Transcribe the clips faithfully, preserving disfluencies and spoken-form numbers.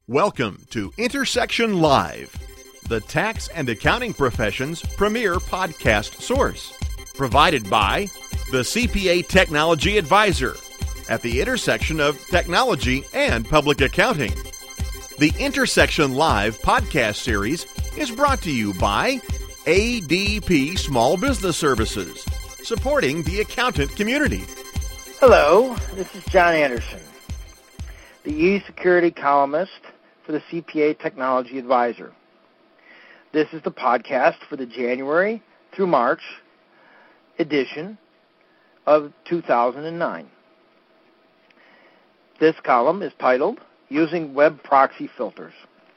Welcome to Intersection Live, the tax and accounting profession's premier podcast source, provided by the C P A Technology Advisor at the intersection of technology and public accounting. The Intersection Live podcast series is brought to you by A D P Small Business Services, supporting the accountant community. Hello, this is John Anderson, the e-security columnist for the C P A Technology Advisor. This is the podcast for the January through March edition of two thousand nine. This column is titled, Using Web Proxy Filters.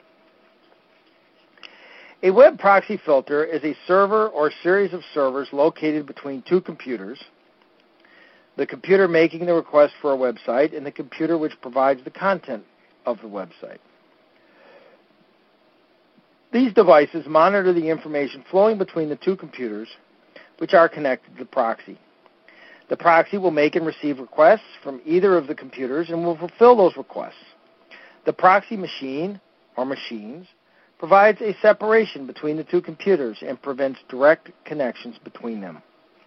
A web proxy filter is a server or series of servers located between two computers, the computer making the request for a website and the computer which provides the content of the website. These devices monitor the information flowing between the two computers which are connected to the proxy. The proxy will make and receive requests from either of the computers and will fulfill those requests. The proxy machine, or machines, provides a separation between the two computers and prevents direct connections between them.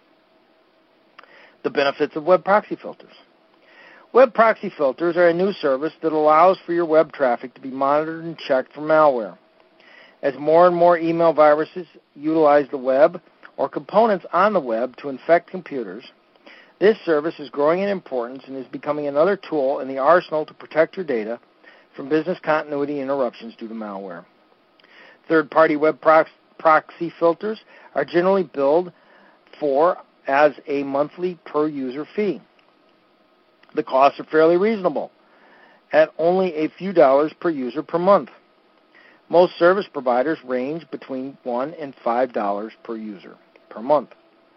The benefits of web proxy filters. Web proxy filters are a new service that allows for your web traffic to be monitored and checked for malware. As more and more email viruses utilize the web or components on the web to infect computers, this service is growing in importance and is becoming another tool in the arsenal to protect your data from business continuity interruptions due to malware. Third-party web prox- proxy filters are generally billed for as a monthly per-user fee. The costs are fairly reasonable, at only a few dollars per user per month. Most service providers range between one dollars and five dollars per user per month.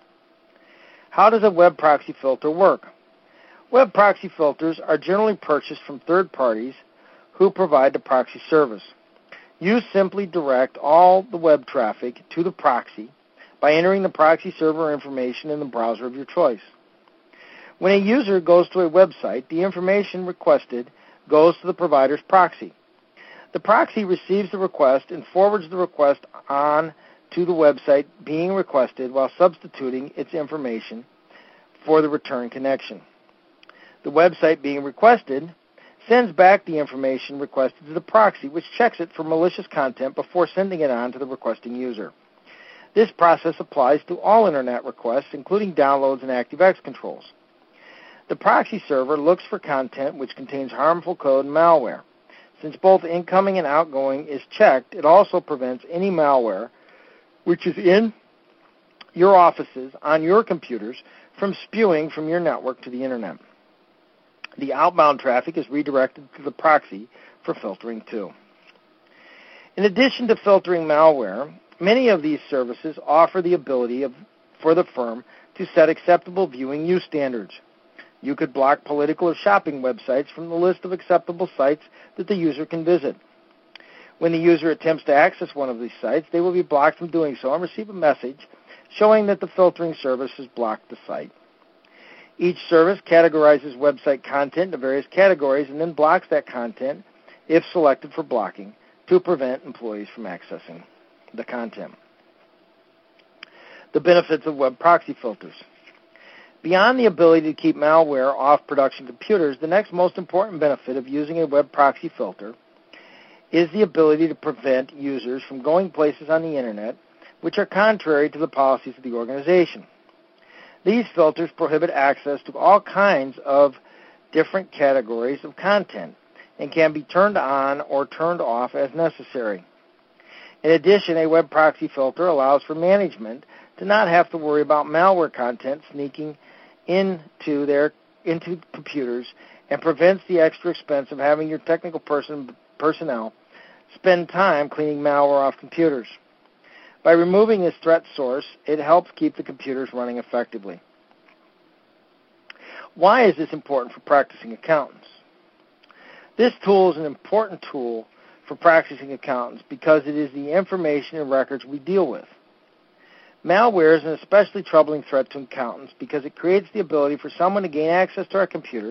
How does a web proxy filter work? Web proxy filters are generally purchased from third parties who provide the proxy service. You simply direct all the web traffic to the proxy by entering the proxy server information in the browser of your choice. When a user goes to a website, the information requested goes to the provider's proxy. The proxy receives the request and forwards the request on to the website being requested while substituting its information for the return connection. The website being requested sends back the information requested to the proxy, which checks it for malicious content before sending it on to the requesting user. This process applies to all Internet requests, including downloads and ActiveX controls. The proxy server looks for content which contains harmful code and malware. Since both incoming and outgoing is checked, it also prevents any malware which is in your offices on your computers from spewing from your network to the Internet. The outbound traffic is redirected to the proxy for filtering too. In addition to filtering malware, many of these services offer the ability of, for the firm to set acceptable viewing use standards. You could block political or shopping websites from the list of acceptable sites that the user can visit. When the user attempts to access one of these sites, they will be blocked from doing so and receive a message showing that the filtering service has blocked the site. Each service categorizes website content into various categories and then blocks that content, if selected for blocking, to prevent employees from accessing the content. The benefits of web proxy filters. Beyond the ability to keep malware off production computers, the next most important benefit of using a web proxy filter is the ability to prevent users from going places on the Internet which are contrary to the policies of the organization. These filters prohibit access to all kinds of different categories of content and can be turned on or turned off as necessary. In addition, a web proxy filter allows for management to not have to worry about malware content sneaking into their into computers and prevents the extra expense of having your technical person personnel spend time cleaning malware off computers. By removing this threat source, it helps keep the computers running effectively. Why is this important for practicing accountants? This tool is an important tool for practicing accountants because it is the information and records we deal with. Malware is an especially troubling threat to accountants because it creates the ability for someone to gain access to our computers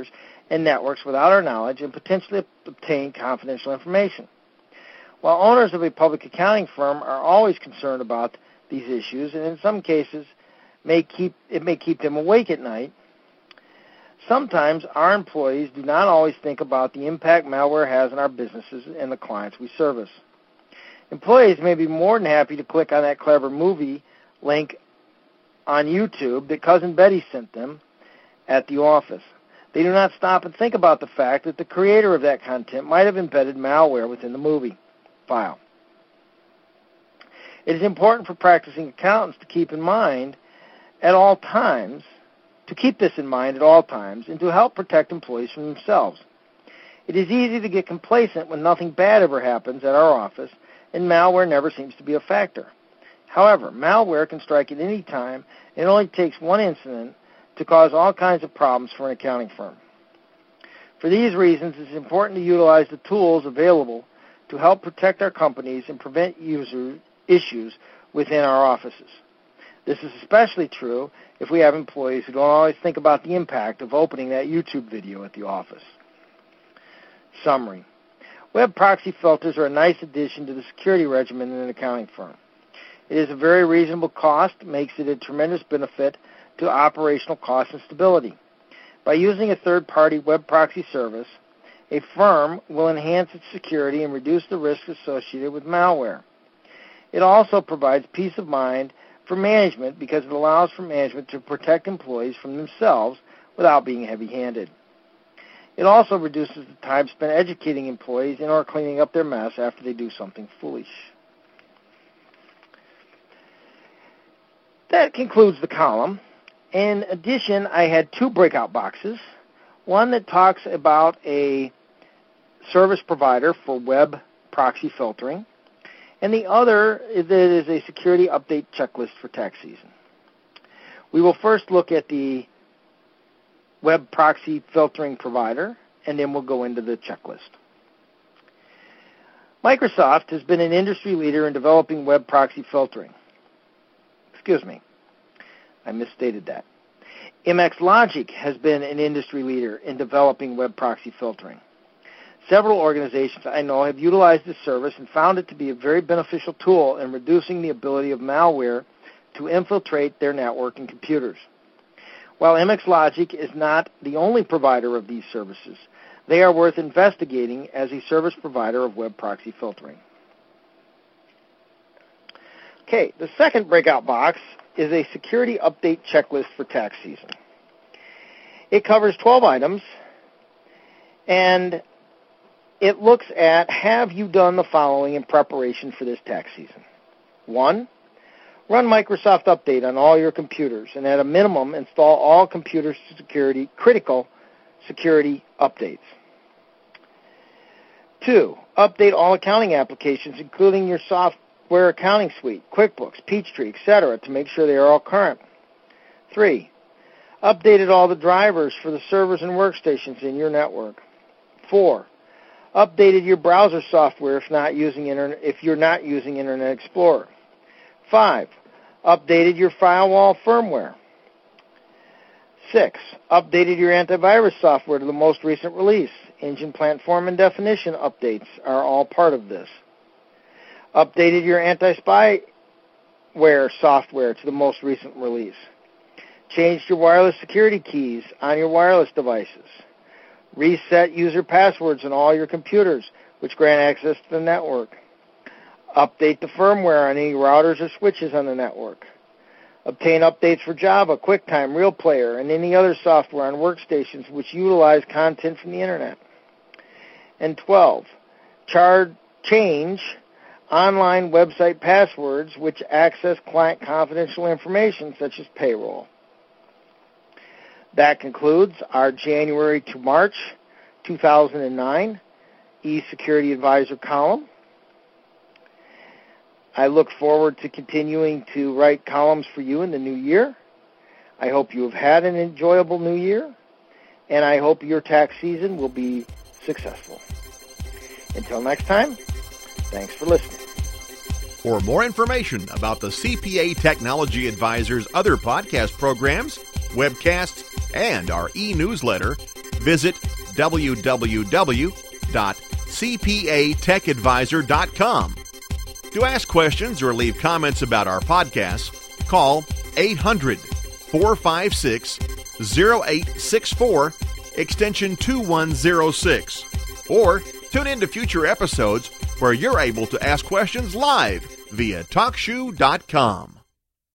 and networks without our knowledge and potentially obtain confidential information. While owners of a public accounting firm are always concerned about these issues, and in some cases may keep it may keep them awake at night, sometimes our employees do not always think about the impact malware has on our businesses and the clients we service. Employees may be more than happy to click on that clever movie link on YouTube that Cousin Betty sent them at the office. They do not stop and think about the fact that the creator of that content might have embedded malware within the movie file. It is important for practicing accountants to keep in mind at all times, to keep this in mind at all times, and to help protect employees from themselves. It is easy to get complacent when nothing bad ever happens at our office and malware never seems to be a factor. However, malware can strike at any time, and it only takes one incident to cause all kinds of problems for an accounting firm. For these reasons, it is important to utilize the tools available to help protect our companies and prevent user issues within our offices. This is especially true if we have employees who don't always think about the impact of opening that YouTube video at the office. Summary. Web proxy filters are a nice addition to the security regimen in an accounting firm. It is a very reasonable cost, makes it a tremendous benefit to operational cost and stability. By using a third-party web proxy service, a firm will enhance its security and reduce the risk associated with malware. It also provides peace of mind for management because it allows for management to protect employees from themselves without being heavy-handed. It also reduces the time spent educating employees and or cleaning up their mess after they do something foolish. That concludes the column. In addition, I had two breakout boxes, one that talks about a service provider for web proxy filtering, and the other that is a security update checklist for tax season. We will first look at the web proxy filtering provider, and then we'll go into the checklist. Microsoft has been an industry leader in developing web proxy filtering. Excuse me, I misstated that. M X Logic has been an industry leader in developing web proxy filtering. Several organizations I know have utilized this service and found it to be a very beneficial tool in reducing the ability of malware to infiltrate their network and computers. While M X Logic is not the only provider of these services, they are worth investigating as a service provider of web proxy filtering. Okay, the second breakout box is a security update checklist for tax season. It covers twelve items, and it looks at, have you done the following in preparation for this tax season? One, run Microsoft Update on all your computers, and at a minimum, install all computer security, critical security updates. Two, update all accounting applications, including your software accounting suite, QuickBooks, Peachtree, et cetera, to make sure they are all current. Three, updated all the drivers for the servers and workstations in your network. Four, updated your browser software if not using internet, if you're not using Internet Explorer. Five, updated your firewall firmware. Six, updated your antivirus software to the most recent release. Engine platform and definition updates are all part of this. Updated your anti-spyware software to the most recent release. Changed your wireless security keys on your wireless devices. Reset user passwords on all your computers, which grant access to the network. Update the firmware on any routers or switches on the network. Obtain updates for Java, QuickTime, RealPlayer, and any other software on workstations which utilize content from the Internet. And twelve, char- change online website passwords which access client confidential information such as payroll. That concludes our January to March two thousand nine eSecurity Advisor column. I look forward to continuing to write columns for you in the new year. I hope you have had an enjoyable new year, and I hope your tax season will be successful. Until next time, thanks for listening. For more information about the C P A Technology Advisor's other podcast programs, webcasts, and our e-newsletter, visit w w w dot c p a tech advisor dot com. To ask questions or leave comments about our podcasts, call eight hundred, four five six, zero eight six four, extension two one zero six, or tune in to future episodes where you're able to ask questions live via talk shoe dot com.